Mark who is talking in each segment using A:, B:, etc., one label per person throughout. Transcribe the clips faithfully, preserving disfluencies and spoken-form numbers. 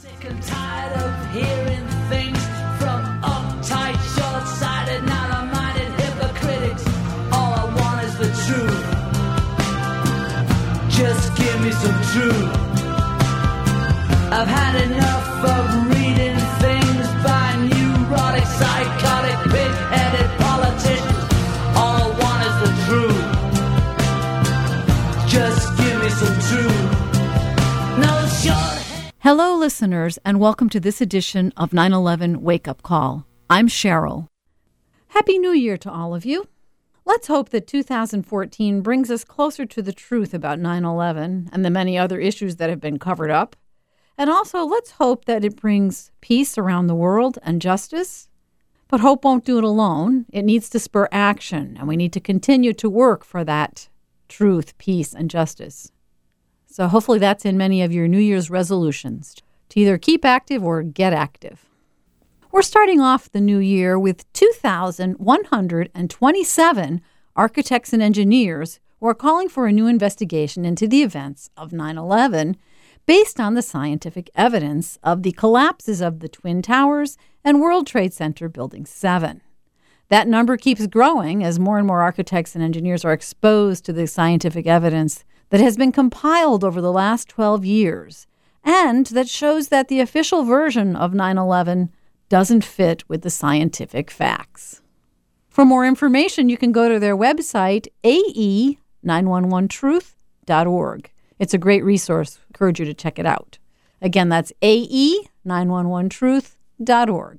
A: Sick and tired of hearing things from uptight, short-sighted, narrow-minded hypocrites. All I want is the truth. Just give me some truth. I've had enough of reading things by neurotic, psychotic, pig-headed politicians. All I want is the truth. Just give me some truth. No short.
B: Hello, listeners, and welcome to this edition of nine eleven Wake Up Call. I'm Cheryl. Happy New Year to all of you. Let's hope that two thousand fourteen brings us closer to the truth about nine eleven and the many other issues that have been covered up. And also, let's hope that it brings peace around the world and justice. But hope won't do it alone. It needs to spur action, and we need to continue to work for that truth, peace, and justice. So hopefully that's in many of your New Year's resolutions, to either keep active or get active. We're starting off the new year with two thousand one hundred twenty-seven architects and engineers who are calling for a new investigation into the events of nine eleven based on the scientific evidence of the collapses of the Twin Towers and World Trade Center Building seven. That number keeps growing as more and more architects and engineers are exposed to the scientific evidence that has been compiled over the last twelve years and that shows that the official version of nine eleven doesn't fit with the scientific facts. For more information, you can go to their website, A E nine one one truth dot org. It's a great resource. I encourage you to check it out. Again, that's A E nine one one truth dot org.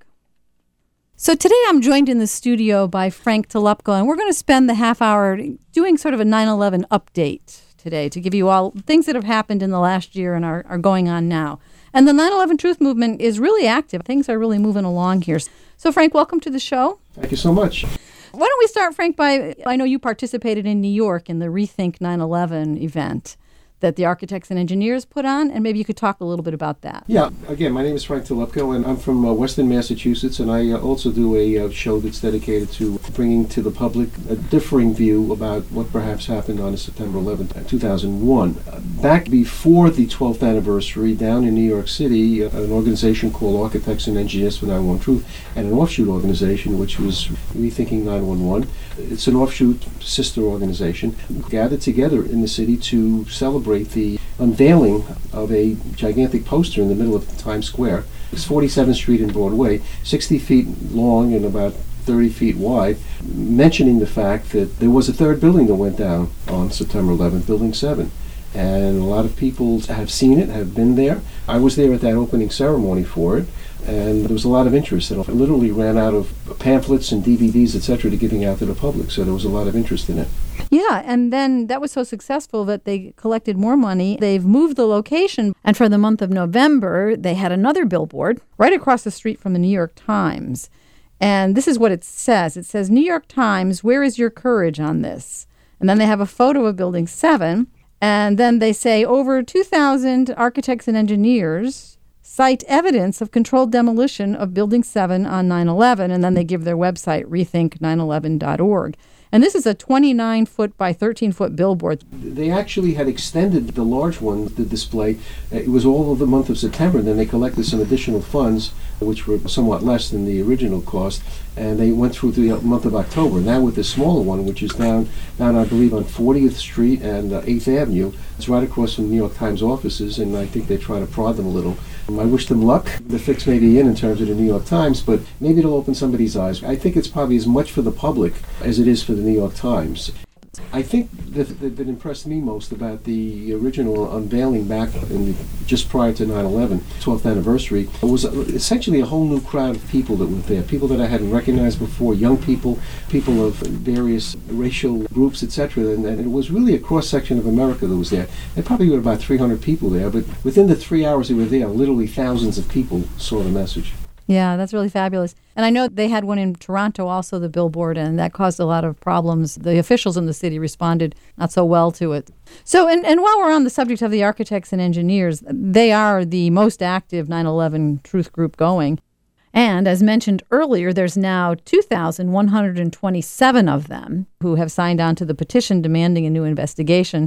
B: So today I'm joined in the studio by Frank Tolupko, and we're going to spend the half hour doing sort of a nine eleven update today to give you all things that have happened in the last year and are, are going on now. And the nine eleven Truth Movement is really active. Things are really moving along here. So, Frank, welcome to the show.
C: Thank you so much.
B: Why don't we start, Frank, by, I know you participated in New York in the Rethink nine eleven event that the architects and engineers put on, and maybe you could talk a little bit about that.
C: Yeah, again, my name is Frank Tolupko, and I'm from uh, Western Massachusetts, and I uh, also do a uh, show that's dedicated to bringing to the public a differing view about what perhaps happened on September eleventh, two thousand one. Uh, back before the twelfth anniversary, down in New York City, uh, an organization called Architects and Engineers for nine eleven Truth, and an offshoot organization, which was Rethinking nine eleven, it's an offshoot sister organization, gathered together in the city to celebrate the unveiling of a gigantic poster in the middle of Times Square. It's forty-seventh Street and Broadway, sixty feet long and about thirty feet wide, mentioning the fact that there was a third building that went down on September eleventh, Building seven. And a lot of people have seen it, have been there. I was there at that opening ceremony for it, and there was a lot of interest. It literally ran out of pamphlets and D V Ds, et cetera, to giving out to the public, so there was a lot of interest in it.
B: Yeah, and then that was so successful that they collected more money. They've moved the location, and for the month of November, they had another billboard right across the street from the New York Times. And this is what it says. It says, New York Times, where is your courage on this? And then they have a photo of Building seven, and then they say over two thousand architects and engineers cite evidence of controlled demolition of Building seven on nine eleven, and then they give their website, rethink nine eleven dot org. And this is a twenty-nine foot by thirteen foot billboard.
C: They actually had extended the large one, the display. It was all of the month of September, and then they collected some additional funds, which were somewhat less than the original cost, and they went through the month of October. Now with the smaller one, which is down, down I believe, on fortieth Street and uh, eighth Avenue, it's right across from the New York Times offices, and I think they try to prod them a little. Um, I wish them luck. The fix may be in in terms of the New York Times, but maybe it'll open somebody's eyes. I think it's probably as much for the public as it is for the New York Times. I think that, that, that impressed me most about the original unveiling back in the, just prior to nine eleven, twelfth anniversary, was essentially a whole new crowd of people that were there, people that I hadn't recognized before, young people, people of various racial groups, et cetera. And, and it was really a cross-section of America that was there. There probably were about three hundred people there, but within the three hours they were there, literally thousands of people saw the message.
B: Yeah, that's really fabulous. And I know they had one in Toronto also, the billboard, and that caused a lot of problems. The officials in the city responded not so well to it. So, and, and while we're on the subject of the architects and engineers, they are the most active nine eleven Truth group going. And as mentioned earlier, there's now two thousand one hundred twenty-seven of them who have signed on to the petition demanding a new investigation.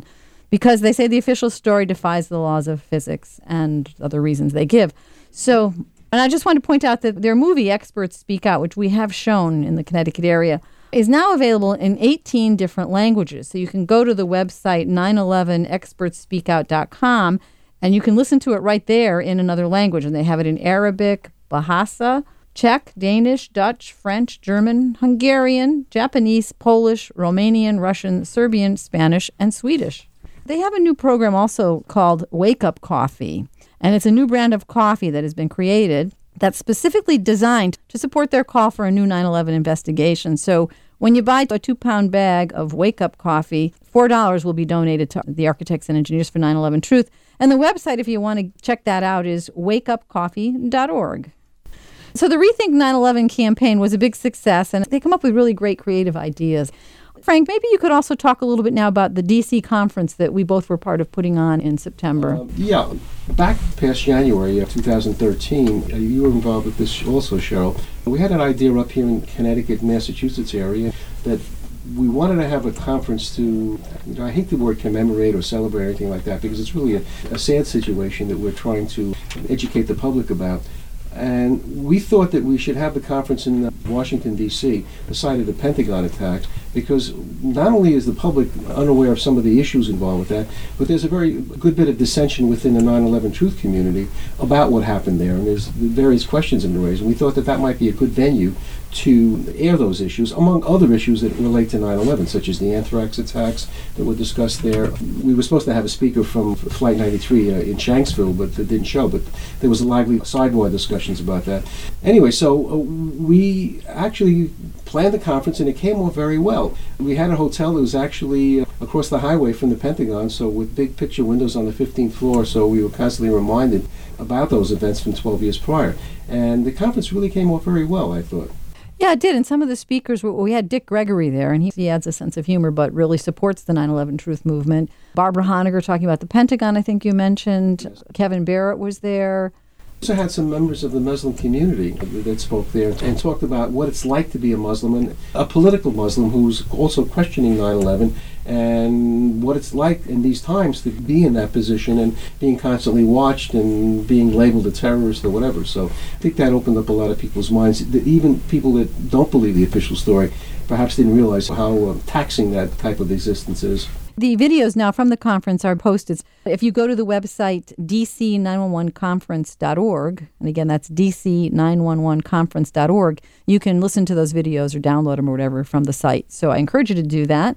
B: because they say the official story defies the laws of physics and other reasons they give. So, and I just want to point out that their movie, Experts Speak Out, which we have shown in the Connecticut area, is now available in eighteen different languages. So you can go to the website nine eleven experts speak out dot com and you can listen to it right there in another language. And they have it in Arabic, Bahasa, Czech, Danish, Dutch, French, German, Hungarian, Japanese, Polish, Romanian, Russian, Serbian, Spanish, and Swedish. They have a new program also called Wake Up Coffee, and it's a new brand of coffee that has been created that's specifically designed to support their call for a new nine eleven investigation. So when you buy a two-pound bag of Wake Up Coffee, four dollars will be donated to the Architects and Engineers for nine eleven Truth. And the website, if you want to check that out, is wake up coffee dot org. So the Rethink nine eleven campaign was a big success, and they come up with really great creative ideas. Frank, maybe you could also talk a little bit now about the D C conference that we both were part of putting on in September.
C: Uh, yeah, back past January of two thousand thirteen, uh, you were involved with this also, Cheryl. We had an idea up here in Connecticut, Massachusetts area that we wanted to have a conference to, you know, I hate the word commemorate or celebrate or anything like that, because it's really a, a sad situation that we're trying to educate the public about. And we thought that we should have the conference in uh, Washington, D C, the site of the Pentagon attack, because not only is the public unaware of some of the issues involved with that, but there's a very good bit of dissension within the nine eleven Truth community about what happened there, and there's various questions in the raised. And we thought that that might be a good venue to air those issues, among other issues that relate to nine eleven, such as the anthrax attacks that were discussed there. We were supposed to have a speaker from Flight ninety-three uh, in Shanksville, but it didn't show, but there was a lively sidebar discussions about that. Anyway, so uh, we actually planned the conference, and it came off very well. We had a hotel that was actually uh, across the highway from the Pentagon, so with big picture windows on the fifteenth floor, so we were constantly reminded about those events from twelve years prior. And the conference really came off very well, I thought.
B: Yeah, it did. And some of the speakers, were, we had Dick Gregory there, and he, he adds a sense of humor, but really supports the nine eleven Truth movement. Barbara Honegger talking about the Pentagon, I think you mentioned. Yes. Kevin Barrett was there.
C: We also had some members of the Muslim community that spoke there and talked about what it's like to be a Muslim, and a political Muslim who's also questioning nine eleven, and what it's like in these times to be in that position and being constantly watched and being labeled a terrorist or whatever. So I think that opened up a lot of people's minds. Even people that don't believe the official story perhaps didn't realize how uh, taxing that type of existence is.
B: The videos now from the conference are posted. If you go to the website d c nine one one conference dot org, and again, that's d c nine one one conference dot org, you can listen to those videos or download them or whatever from the site. So I encourage you to do that.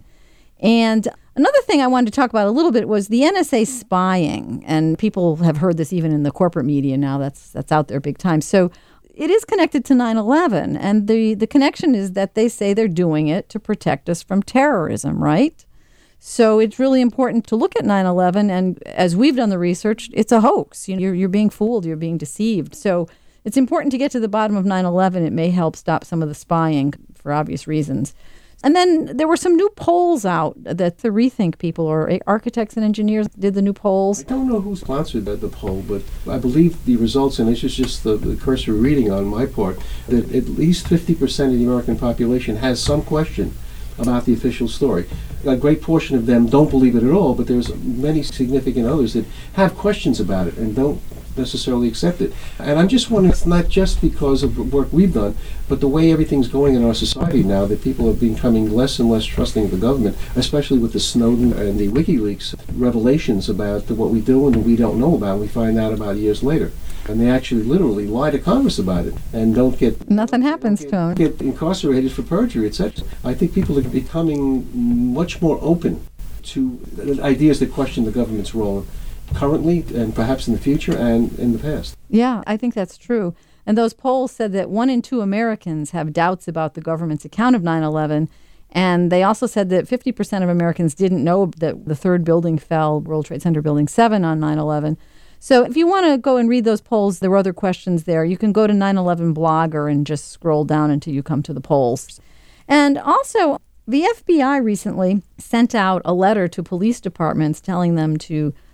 B: And another thing I wanted to talk about a little bit was the N S A spying. And people have heard this even in the corporate media now. That's that's out there big time. So it is connected to nine eleven. And the, the connection is that they say they're doing it to protect us from terrorism, right? So it's really important to look at nine eleven, and as we've done the research, it's a hoax. You know, you're, you're being fooled, you're being deceived. So it's important to get to the bottom of nine eleven. It may help stop some of the spying for obvious reasons. And then there were some new polls out that the Rethink people, or Architects and Engineers, did the new polls.
C: I don't know who sponsored the, the poll, but I believe the results, and this is just the, the cursory reading on my part, that at least fifty percent of the American population has some question about the official story. A great portion of them don't believe it at all, but there's many significant others that have questions about it and don't necessarily accept it. And I'm just wondering, it's not just because of the work we've done, but the way everything's going in our society now, that people are becoming less and less trusting of the government, especially with the Snowden and the WikiLeaks revelations about what we do and what we don't know about, and we find out about years later. And they actually literally lie to Congress about it and don't get...
B: Nothing happens
C: get,
B: to them.
C: Get incarcerated for perjury, et cetera. I think people are becoming much more open to ideas that question the government's role currently and perhaps in the future and in the past.
B: Yeah, I think that's true. And those polls said that one in two Americans have doubts about the government's account of nine eleven. And they also said that fifty percent of Americans didn't know that the third building fell, World Trade Center Building seven, on nine eleven. So if you want to go and read those polls, there were other questions there. You can go to nine eleven Blogger and just scroll down until you come to the polls. And also, the F B I recently sent out a letter to police departments telling them to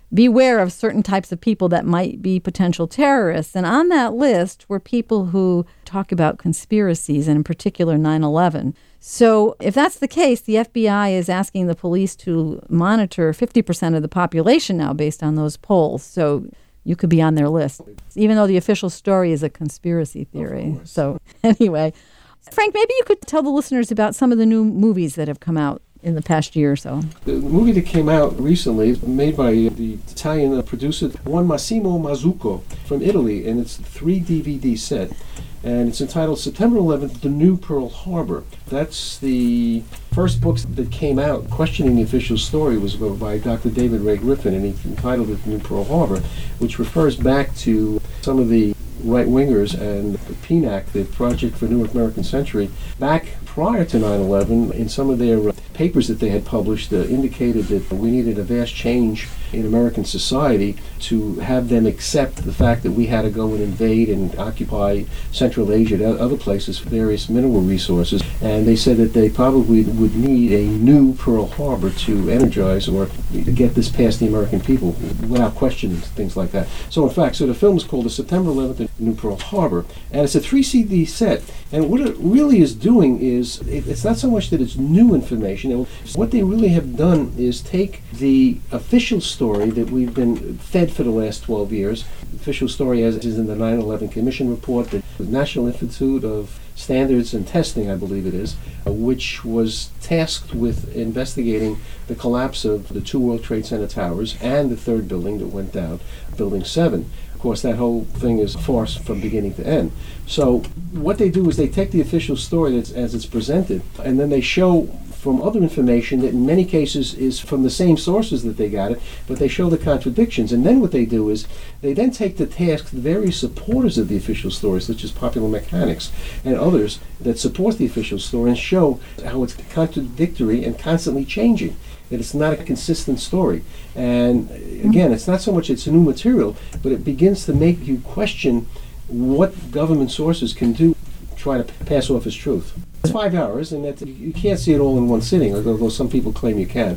B: beware of certain types of people that might be potential terrorists. And on that list were people who talk about conspiracies, and in particular nine eleven. So if that's the case, the F B I is asking the police to monitor fifty percent of the population now based on those polls. So you could be on their list, even though the official story is a conspiracy theory. So anyway, Frank, maybe you could tell the listeners about some of the new movies that have come out in the past year or so.
C: The movie that came out recently is made by the Italian producer Juan Massimo Mazzucco from Italy, and it's a three D V D set. And it's entitled September eleventh, The New Pearl Harbor. That's the first book that came out questioning the official story was by Doctor David Ray Griffin, and he entitled it The New Pearl Harbor, which refers back to some of the right-wingers and the P N A C, the Project for New American Century, back prior to nine eleven, in some of their uh, papers that they had published, uh, indicated that we needed a vast change in American society to have them accept the fact that we had to go and invade and occupy Central Asia and other places for various mineral resources. And they said that they probably would need a new Pearl Harbor to energize or to get this past the American people without question, things like that. So in fact, so the film is called The September eleventh, New Pearl Harbor, and it's a three C D set. And what it really is doing is, it, it's not so much that it's new information. And what they really have done is take the official story that we've been fed for the last twelve years, the official story as is in the nine eleven Commission report, the National Institute of Standards and Testing, I believe it is, uh, which was tasked with investigating the collapse of the two World Trade Center towers and the third building that went down, Building seven. Of course, that whole thing is a farce from beginning to end. So what they do is they take the official story that's, as it's presented, and then they show from other information that in many cases is from the same sources that they got it, but they show the contradictions. And then what they do is they then take to task the various supporters of the official story, such as Popular Mechanics and others that support the official story, and show how it's contradictory and constantly changing, that it's not a consistent story. And again, it's not so much it's new material, but it begins to make you question what government sources can do, try to p- pass off as truth. It's five hours, and that, you can't see it all in one sitting, although some people claim you can.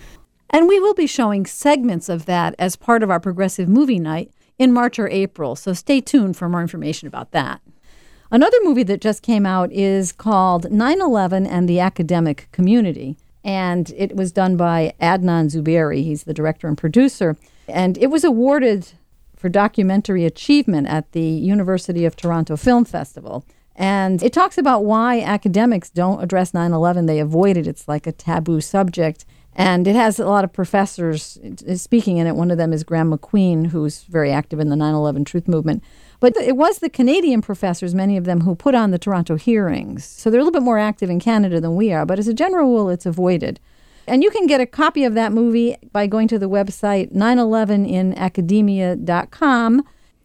B: And we will be showing segments of that as part of our Progressive Movie Night in March or April, so stay tuned for more information about that. Another movie that just came out is called nine eleven and the Academic Community, and it was done by Adnan Zubairi. He's the director and producer, and it was awarded for documentary achievement at the University of Toronto Film Festival. And it talks about why academics don't address nine eleven. They avoid it. It's like a taboo subject. And it has a lot of professors speaking in it. One of them is Graham McQueen, who's very active in the nine eleven Truth Movement. But it was the Canadian professors, many of them, who put on the Toronto hearings. So they're a little bit more active in Canada than we are. But as a general rule, it's avoided. And you can get a copy of that movie by going to the website nine eleven in academia dot com.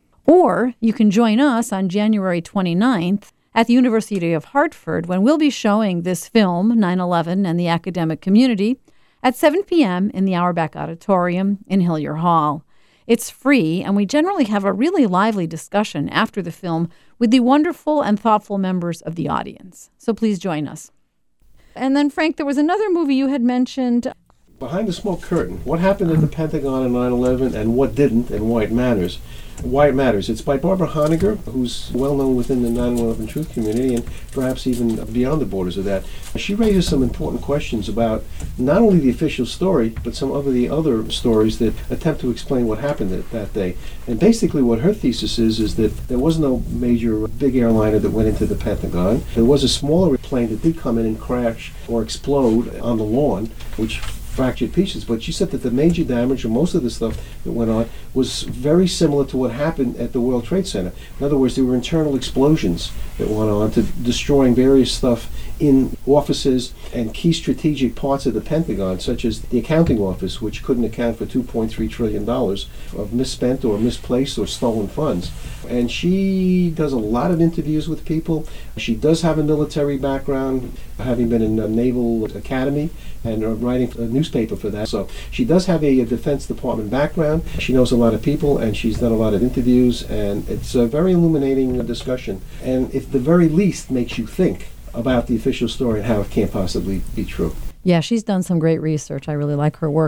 B: Or you can join us on January twenty-ninth at the University of Hartford, when we'll be showing this film, nine eleven and the Academic Community, at seven p.m. in the Auerbach Auditorium in Hillier Hall. It's free, and we generally have a really lively discussion after the film with the wonderful and thoughtful members of the audience. So please join us. And then, Frank, there was another movie you had mentioned.
C: Behind the Smoke Curtain, what happened at the Pentagon on nine eleven and what didn't, and why it matters. Why it matters. It's by Barbara Honegger, who's well known within the nine eleven truth community and perhaps even beyond the borders of that. She raises some important questions about not only the official story, but some of the other stories that attempt to explain what happened that, that day. And basically what her thesis is, is that there was no major big airliner that went into the Pentagon. There was a smaller plane that did come in and crash or explode on the lawn, which fractured pieces, but she said that the major damage, or most of the stuff that went on, was very similar to what happened at the World Trade Center. In other words, there were internal explosions that went on to destroying various stuff in offices and key strategic parts of the Pentagon, such as the accounting office, which couldn't account for two point three trillion dollars of misspent or misplaced or stolen funds. And she does a lot of interviews with people. She does have a military background, having been in a Naval Academy and uh, writing a newspaper for that. So she does have a, a Defense Department background. She knows a lot of people, and she's done a lot of interviews, and it's a very illuminating uh, discussion. And at the very least makes you think about the official story and how it can't possibly be true.
B: Yeah, she's done some great research. I really like her work.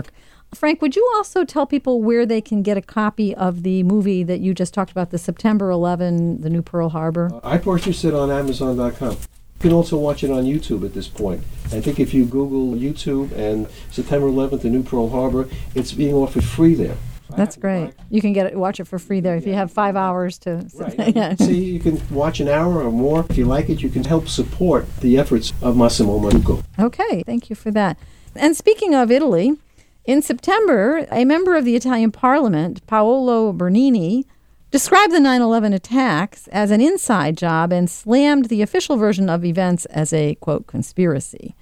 B: Frank, would you also tell people where they can get a copy of the movie that you just talked about, the September eleventh, The New Pearl Harbor?
C: Uh, I purchased it on Amazon dot com. You can also watch it on YouTube at this point. I think if you Google YouTube and September eleventh, The New Pearl Harbor, it's being offered free there.
B: That's great. You can get it, watch it for free there if you have five hours to.
C: Right.
B: Yeah.
C: See, you can watch an hour or more. If you like it, you can help support the efforts of Massimo Manduca.
B: Okay, thank you for that. And speaking of Italy, in September, a member of the Italian Parliament, Paolo Bernini, described the nine eleven attacks as an inside job and slammed the official version of events as a, quote, conspiracy.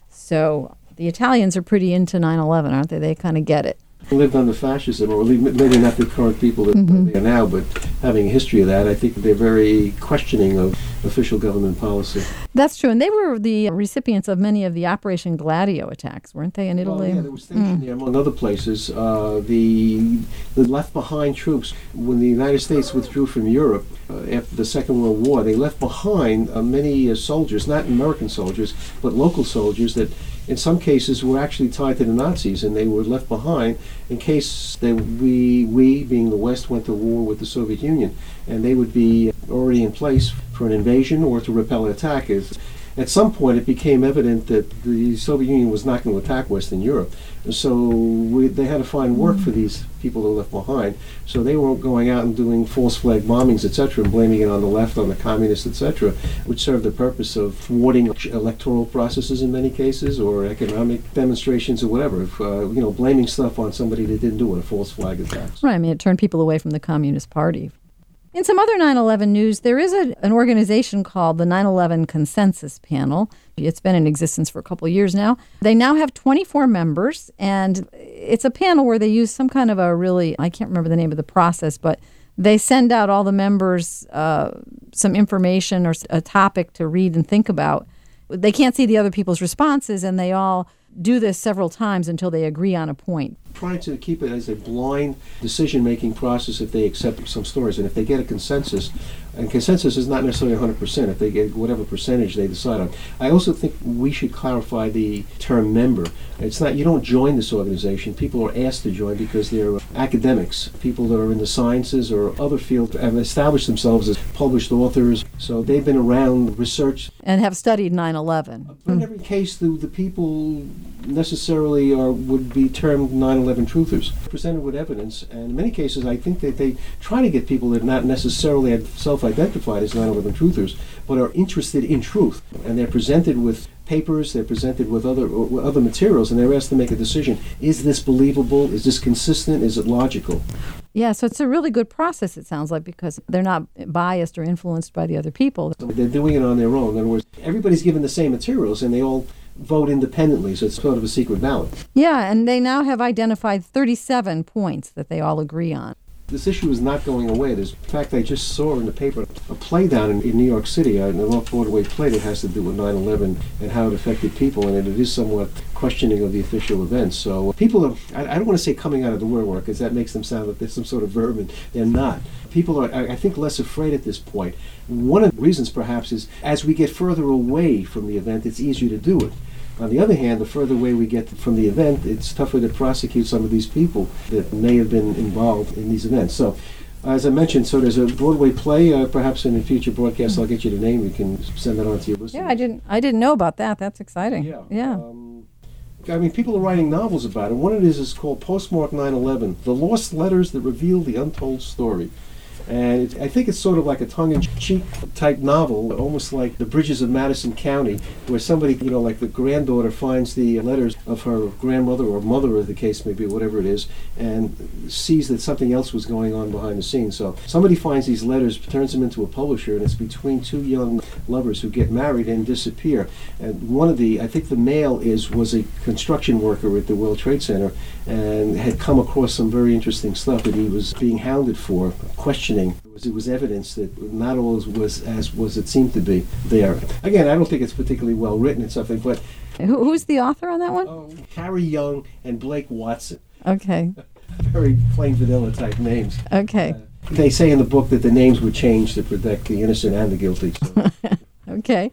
B: So the Italians are pretty into nine eleven, aren't they? They kind of get it.
C: Lived under fascism, or maybe not the current people that mm-hmm. they are now, but having a history of that, I think they're very questioning of official government policy.
B: That's true, and they were the recipients of many of the Operation Gladio attacks, weren't they, in Italy?
C: Well, yeah, they were stationed mm. there, among other places. Uh, the the left-behind troops, when the United States withdrew from Europe uh, after the Second World War, they left behind uh, many uh, soldiers, not American soldiers, but local soldiers that in some cases were actually tied to the Nazis, and they were left behind in case they, we, we, being the West, went to war with the Soviet Union, and they would be already in place for an invasion or to repel an attack. As, at some point, it became evident that the Soviet Union was not going to attack Western Europe, and so we, they had to find work for these people that were left behind. So they weren't going out and doing false flag bombings, et cetera, and blaming it on the left, on the communists, et cetera, which served the purpose of thwarting electoral processes in many cases, or economic demonstrations, or whatever. If, uh, you know, blaming stuff on somebody that didn't do it, a false flag attacks.
B: Right. I mean, it turned people away from the Communist Party. In some other nine eleven news, there is a, an organization called the nine eleven Consensus Panel. It's been in existence for a couple of years now. They now have twenty-four members, and it's a panel where they use some kind of a really, I can't remember the name of the process, but they send out all the members uh, some information or a topic to read and think about. They can't see the other people's responses, and they all do this several times until they agree on a point.
C: Trying to keep it as a blind decision-making process if they accept some stories. And if they get a consensus, and consensus is not necessarily one hundred percent, if they get whatever percentage they decide on. I also think we should clarify the term member. It's not, you don't join this organization. People are asked to join because they're academics, people that are in the sciences or other fields, have established themselves as published authors. So they've been around research.
B: And have studied nine eleven.
C: But in every case, the, the people necessarily are would be termed nine eleven truthers, presented with evidence, and in many cases I think that they try to get people that are not necessarily self-identified as nine eleven truthers, but are interested in truth, and they're presented with papers, they're presented with other or other materials, and they're asked to make a decision. Is this believable? Is this consistent? Is it logical?
B: Yeah, so it's a really good process, it sounds like, because they're not biased or influenced by the other people.
C: So they're doing it on their own. In other words, everybody's given the same materials, and they all vote independently, so it's sort of a secret ballot.
B: Yeah, and they now have identified thirty-seven points that they all agree on.
C: This issue is not going away. There's, in fact, I just saw in the paper a play down in, in New York City, an off-Broadway play that has to do with nine eleven and how it affected people, and it is somewhat questioning of the official events. So people are, I, I don't want to say coming out of the woodwork, because that makes them sound like there's some sort of verb, and they're not. People are, I, I think, less afraid at this point. One of the reasons, perhaps, is as we get further away from the event, it's easier to do it. On the other hand, the further away we get from the event, it's tougher to prosecute some of these people that may have been involved in these events. So, as I mentioned, so there's a Broadway play. Uh, perhaps in a future broadcast, I'll get you the name. We can send that on to your listeners.
B: Yeah, I didn't. I didn't know about that. That's exciting.
C: Yeah.
B: Yeah.
C: Um, I mean, people are writing novels about it. One of it is, is called Postmark nine eleven: The Lost Letters That Reveal the Untold Story. And it, I think it's sort of like a tongue-in-cheek type novel, almost like The Bridges of Madison County, where somebody, you know, like the granddaughter finds the letters of her grandmother or mother, or the case may be, whatever it is, and sees that something else was going on behind the scenes. So somebody finds these letters, turns them into a publisher, and it's between two young lovers who get married and disappear. And one of the, I think the male is was a construction worker at the World Trade Center and had come across some very interesting stuff that he was being hounded for, questioning. It was, it was evidence that not all was as was it seemed to be there. Again, I don't think it's particularly well written and something, but
B: Who, who's the author on that one?
C: Oh, Harry Young and Blake Watson.
B: Okay.
C: Very plain vanilla type names.
B: Okay.
C: Uh, they say in the book that the names were changed to protect the innocent and the guilty. So.
B: Okay.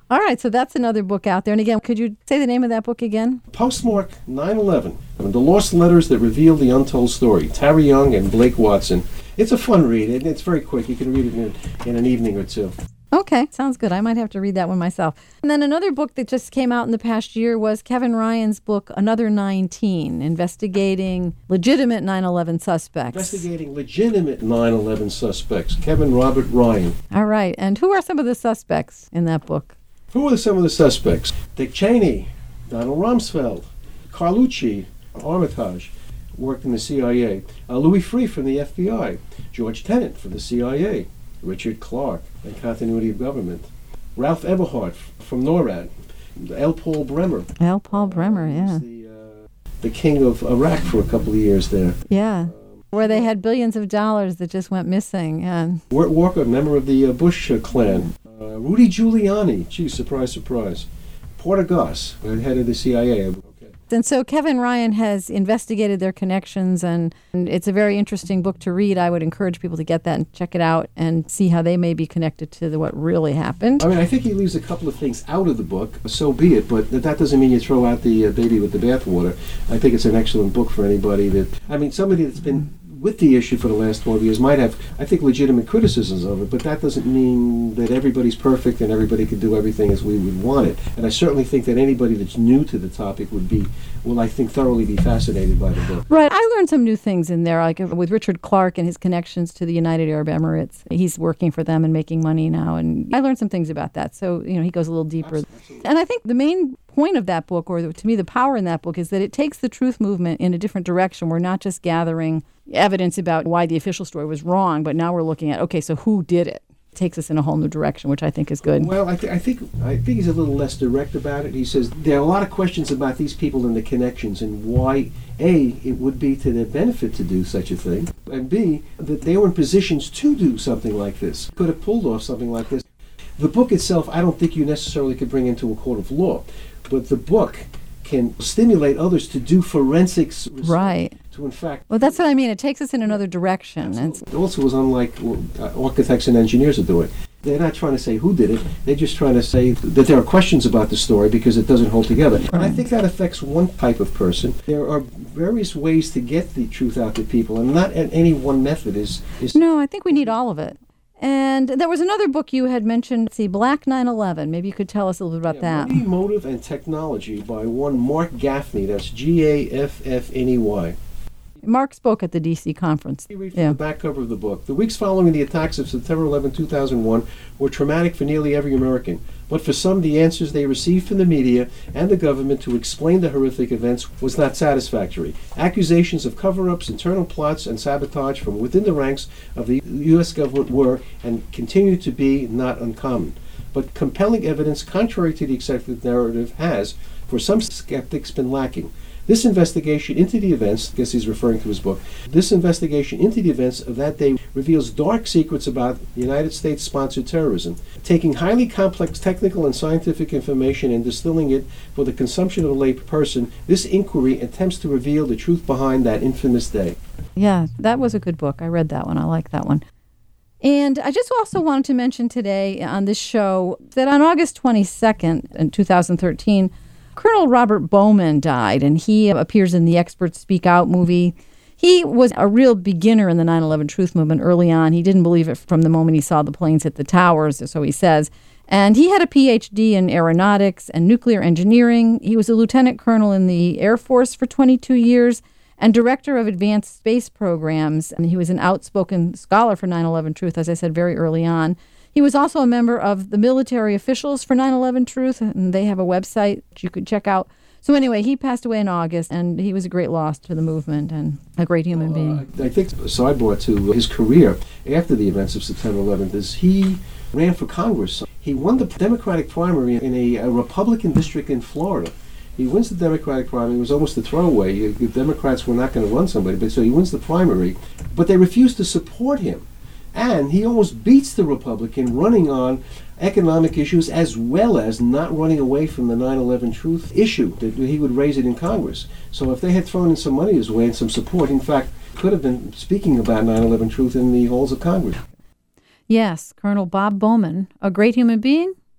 B: All right, so that's another book out there. And again, could you say the name of that book again?
C: Postmark nine eleven, The Lost Letters That Reveal the Untold Story, Tara Young and Blake Watson. It's a fun read, and it's very quick. You can read it in, in an evening or two.
B: Okay, sounds good. I might have to read that one myself. And then another book that just came out in the past year was Kevin Ryan's book, Another nineteen, investigating legitimate nine eleven suspects.
C: Investigating legitimate nine eleven suspects, Kevin Robert Ryan.
B: All right, and who are some of the suspects in that book?
C: Who are some of the suspects? Dick Cheney, Donald Rumsfeld, Carlucci, Armitage, worked in the C I A, uh, Louis Freeh from the F B I, George Tenet from the C I A, Richard Clark and Continuity of Government, Ralph Eberhard from NORAD, L. Paul Bremer.
B: L. Paul Bremer,
C: uh,
B: yeah.
C: The, uh, the king of Iraq for a couple of years there.
B: Yeah,
C: Um,
B: where they had billions of dollars that just went missing. And
C: Wirt Walker, member of the uh, Bush uh, clan. Uh, Rudy Giuliani, gee, surprise, surprise. Porter Goss, uh, head of the C I A. Okay.
B: And so Kevin Ryan has investigated their connections, and, and it's a very interesting book to read. I would encourage people to get that and check it out and see how they may be connected to the, what really happened.
C: I mean, I think he leaves a couple of things out of the book, so be it, but that doesn't mean you throw out the uh, baby with the bathwater. I think it's an excellent book for anybody that, I mean, somebody that's been with the issue for the last twelve years might have, I think, legitimate criticisms of it, but that doesn't mean that everybody's perfect and everybody can do everything as we would want it. And I certainly think that anybody that's new to the topic would be, will I think, thoroughly be fascinated by the book.
B: Right. I learned some new things in there, like with Richard Clark and his connections to the United Arab Emirates. He's working for them and making money now, and I learned some things about that. So, you know, he goes a little deeper.
C: Absolutely.
B: And I think the main point of that book, or the, to me the power in that book, is that it takes the truth movement in a different direction. We're not just gathering evidence about why the official story was wrong, but now we're looking at, okay, so who did it? It takes us in a whole new direction, which I think is good.
C: Well, I, th- I think I think he's a little less direct about it. He says there are a lot of questions about these people and the connections and why, A, it would be to their benefit to do such a thing, and B, that they were in positions to do something like this, could have pulled off something like this. The book itself, I don't think you necessarily could bring into a court of law, but the book can stimulate others to do forensics research.
B: Right.
C: To, in fact...
B: Well, that's what I mean. It takes us in another direction. It's,
C: It also was unlike what uh, architects and engineers are doing. They're not trying to say who did it. They're just trying to say that there are questions about the story because it doesn't hold together. And I think that affects one type of person. There are various ways to get the truth out to people, and not any one method is... is
B: no, I think we need all of it. And there was another book you had mentioned, let's see, Black nine eleven. Maybe you could tell us a little bit about
C: yeah,
B: that.
C: Money, Motive, and Technology by one Mark Gaffney. That's G A F F N E Y.
B: Mark spoke at the D C conference.
C: You read from
B: Yeah.
C: the back cover of the book. The weeks following the attacks of September eleventh, two thousand one were traumatic for nearly every American. But for some, the answers they received from the media and the government to explain the horrific events was not satisfactory. Accusations of cover-ups, internal plots, and sabotage from within the ranks of the U S government were and continue to be not uncommon. But compelling evidence contrary to the accepted narrative has, for some skeptics, been lacking. This investigation into the events, I guess he's referring to his book, this investigation into the events of that day reveals dark secrets about United States-sponsored terrorism, taking highly complex technical and scientific information and distilling it for the consumption of a lay person. This inquiry attempts to reveal the truth behind that infamous day.
B: Yeah, that was a good book. I read that one. I like that one. And I just also wanted to mention today on this show that on August twenty-second in two thousand thirteen, Colonel Robert Bowman died, and he appears in the Experts Speak Out movie. He was a real beginner in the nine eleven truth movement early on. He didn't believe it from the moment he saw the planes hit the towers, so he says. And he had a P H D in aeronautics and nuclear engineering. He was a lieutenant colonel in the Air Force for twenty-two years and director of advanced space programs. And he was an outspoken scholar for nine eleven Truth, as I said, very early on. He was also a member of the military officials for nine eleven Truth, and they have a website that you could check out. So anyway, he passed away in August, and he was a great loss to the movement and a great human being.
C: Uh, I think a sidebar to his career after the events of September eleventh is he ran for Congress. He won the Democratic primary in a, a Republican district in Florida. He wins the Democratic primary. It was almost a throwaway. The Democrats were not going to run somebody, but so he wins the primary. But they refused to support him. And he almost beats the Republican running on economic issues as well as not running away from the nine eleven truth issue, that he would raise it in Congress. So if they had thrown in some money his way and some support, in fact, could have been speaking about nine eleven truth in the halls of Congress.
B: Yes, Colonel Bob Bowman, a great human being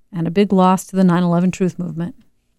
B: and a big loss to the nine eleven Truth Movement.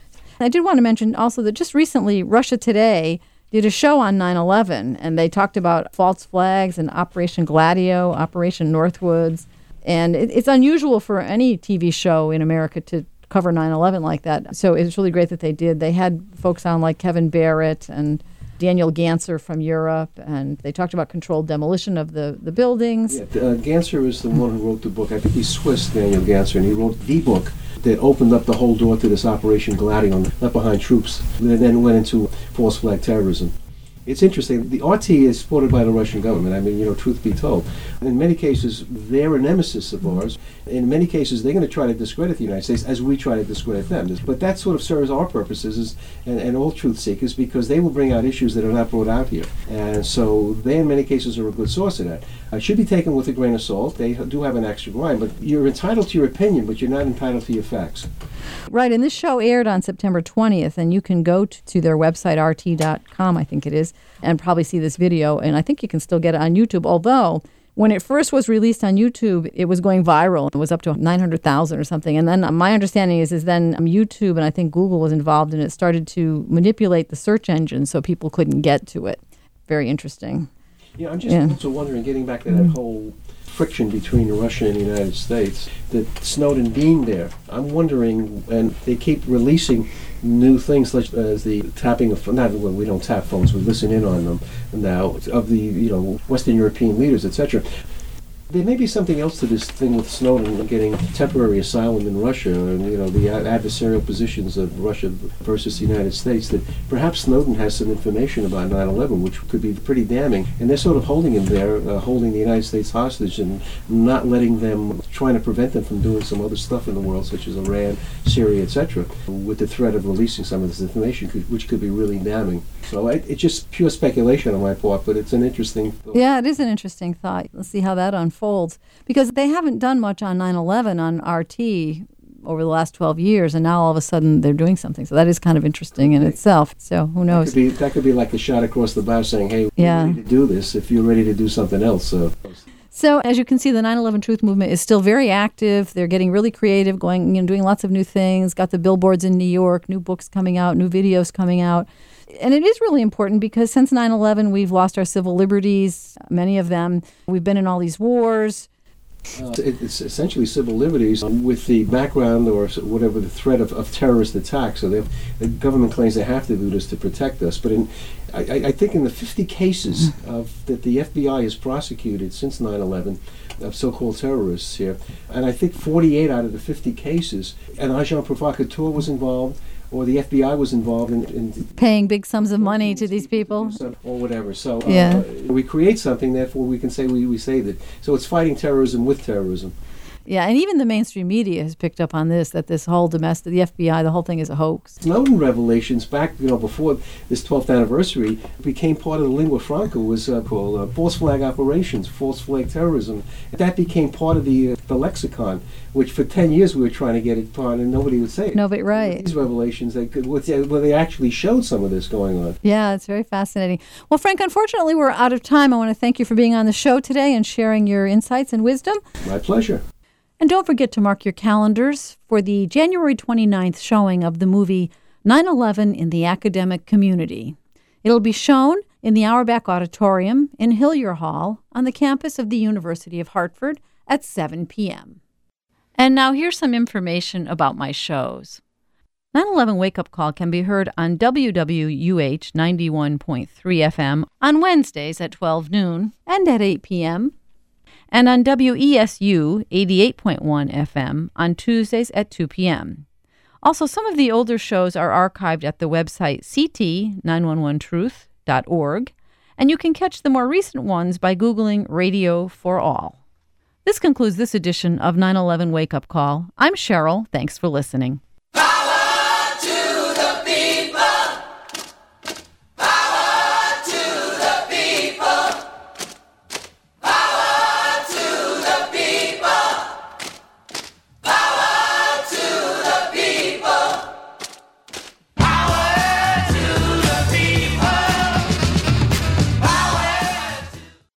B: I did want to mention also that just recently, Russia Today did a show on nine eleven, and they talked about false flags and Operation Gladio, Operation Northwoods. And it, it's unusual for any T V show in America to cover nine eleven like that. So it's really great that they did. They had folks on like Kevin Barrett and Daniel Ganser from Europe, and they talked about controlled demolition of the, the buildings.
C: Yeah, uh, Ganser is the one who wrote the book. I think he's Swiss, Daniel Ganser, and he wrote the book that opened up the whole door to this Operation Gladio, left behind troops, and then went into false flag terrorism. It's interesting. The R T is supported by the Russian government. I mean, you know, truth be told. In many cases, they're a nemesis of ours. In many cases, they're going to try to discredit the United States as we try to discredit them. But that sort of serves our purposes as, and, and all truth seekers, because they will bring out issues that are not brought out here. And so they, in many cases, are a good source of that. It should be taken with a grain of salt. They do have an extra grind, but you're entitled to your opinion, but you're not entitled to your facts.
B: Right, and this show aired on September twentieth, and you can go to, to their website, R T dot com, I think it is, and probably see this video, and I think you can still get it on YouTube, although when it first was released on YouTube, it was going viral. It was up to nine hundred thousand or something, and then my understanding is, is then YouTube, and I think Google was involved, and it started to manipulate the search engine so people couldn't get to it. Very interesting.
C: Yeah, I'm just
B: Yeah.
C: also wondering, getting back to that whole friction between Russia and the United States, that Snowden being there, I'm wondering, and they keep releasing new things such as the tapping of, not well, we don't tap phones, we listen in on them now, of the, you know, Western European leaders, et cetera. There may be something else to this thing with Snowden getting temporary asylum in Russia, and you know the ad- adversarial positions of Russia versus the United States. That perhaps Snowden has some information about nine eleven, which could be pretty damning. And they're sort of holding him there, uh, holding the United States hostage, and not letting them, trying to prevent them from doing some other stuff in the world, such as Iran, Syria, et cetera, with the threat of releasing some of this information, could, which could be really damning. So I, it's just pure speculation on my part, but it's an interesting thought.
B: Yeah, it is an interesting thought. Let's see how that unfolds. Because they haven't done much on nine eleven on R T over the last twelve years, and now all of a sudden they're doing something. So that is kind of interesting in itself. So who knows?
C: That could be, that could be like a shot across the bow saying, hey, we're
B: Yeah.
C: ready to do this if you're ready to do something else. So.
B: So as you can see, the nine eleven Truth Movement is still very active. They're getting really creative, going, you know, doing lots of new things, got the billboards in New York, new books coming out, new videos coming out. And it is really important because since nine eleven, we've lost our civil liberties, many of them. We've been in all these wars.
C: Uh, it's essentially civil liberties um, with the background or whatever the threat of, of terrorist attacks. So they, the government claims they have to do this to protect us. But in, I, I think in the fifty cases of, that the F B I has prosecuted since nine eleven of so-called terrorists here, and I think forty-eight out of the fifty cases, an agent provocateur was involved, or the F B I was involved in, in
B: Paying big sums of money to these people.
C: or whatever. So uh,
B: Yeah.
C: we create something, therefore we can say we, we saved it. So it's fighting terrorism with terrorism.
B: Yeah, and even the mainstream media has picked up on this, that this whole domestic, the F B I, the whole thing is a hoax.
C: Snowden revelations back, you know, before this twelfth anniversary became part of the lingua franca, was uh, called uh, false flag operations, false flag terrorism. That became part of the uh, the lexicon, which for ten years we were trying to get it part, and nobody would say it.
B: No, but right.
C: These revelations, they could, where they actually showed some of this going on.
B: Yeah, it's very fascinating. Well, Frank, unfortunately, we're out of time. I want to thank you for being on the show today and sharing your insights and wisdom.
C: My pleasure.
B: And don't forget to mark your calendars for the January twenty-ninth showing of the movie nine eleven in the Academic Community. It'll be shown in the Auerbach Auditorium in Hillier Hall on the campus of the University of Hartford at seven p.m. And now here's some information about my shows. nine eleven Wake Up Call can be heard on W W U H ninety-one point three F M on Wednesdays at twelve noon and at eight p.m., and on W E S U eighty-eight point one F M on Tuesdays at two p.m. Also, some of the older shows are archived at the website C T nine one one truth dot org, and you can catch the more recent ones by Googling Radio for All. This concludes this edition of nine eleven Wake Up Call. I'm Cheryl. Thanks for listening.